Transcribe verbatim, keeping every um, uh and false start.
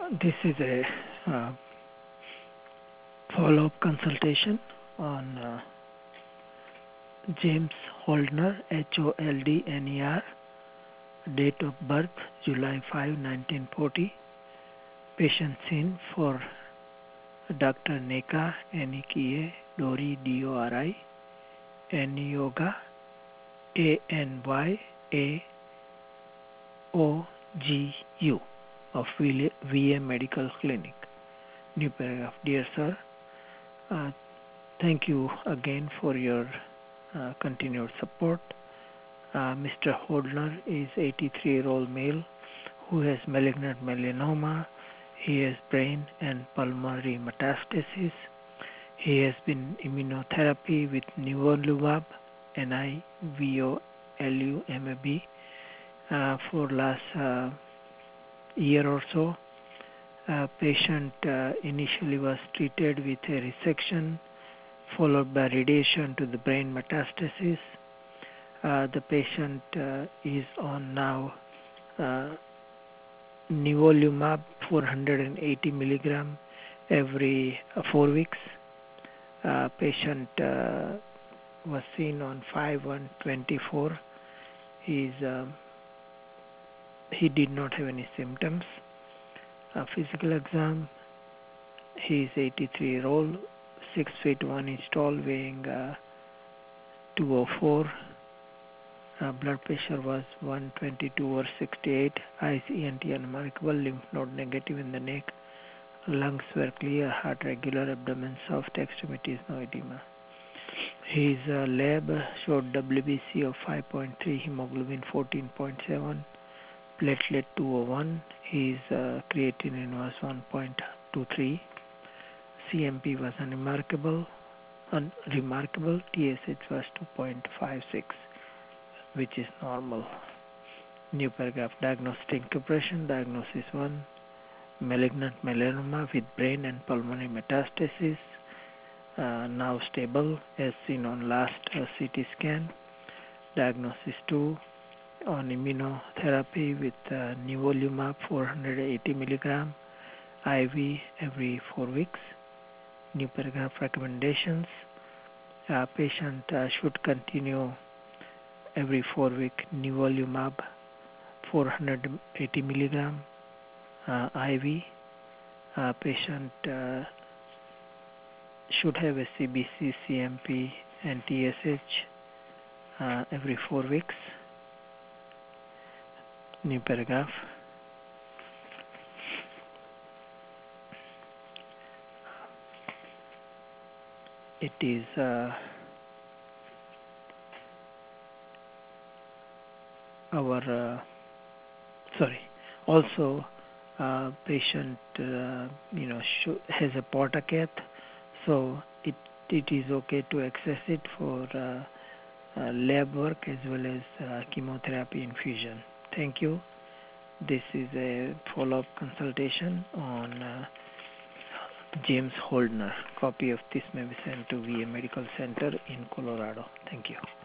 This is a uh, follow-up consultation on uh, James Holdner, H O L D N E R, date of birth July fifth, nineteen forty, patient seen for Doctor Neka, N E K A, Dori, D O R I, N Yoga, A N Y A O G U of V A Medical Clinic. New paragraph. Dear sir, uh, thank you again for your uh, continued support. Uh, Mister Holdner is eighty-three-year-old male who has malignant melanoma. He has brain and pulmonary metastasis. He has been immunotherapy with nivolumab, N I V O L U M A B, uh, for last uh, year or so. Uh, patient uh, initially was treated with a resection followed by radiation to the brain metastasis. Uh, the patient uh, is on now uh, nivolumab four hundred eighty milligram every uh, four weeks. Uh, patient uh, was seen on five one twenty-four. He's um, he did not have any symptoms. Uh, physical exam. He is eighty-three year old, six feet one inch tall, weighing uh, two oh four. Uh, blood pressure was one twenty-two over sixty-eight. Eyes E N T unremarkable. Lymph node negative in the neck. Lungs were clear. Heart regular. Abdomen soft. Extremities no edema. His uh, lab showed W B C of five point three, hemoglobin fourteen point seven, platelet two oh one. His uh, creatinine was one point two three. C M P was unremarkable. Unremarkable. T S H was two point five six, which is normal. New paragraph. Diagnostic impression. Diagnosis one. Malignant melanoma with brain and pulmonary metastasis. Uh, now stable as seen on last uh, C T scan. Diagnosis two. On immunotherapy with uh, nivolumab four hundred eighty milligram I V every four weeks. New paragraph. Recommendations. Uh, patient uh, should continue every four week nivolumab four hundred eighty milligram uh, I V. Uh, patient uh, should have a C B C, C M P, and T S H uh, every four weeks. New paragraph. It is uh, our uh, sorry. Also, uh, patient uh, you know has a portacath, so it it is okay to access it for uh, uh, lab work as well as uh, chemotherapy infusion. Thank you. This is a follow-up consultation on uh, James Holdner. Copy of this may be sent to V A Medical Center in Colorado. Thank you.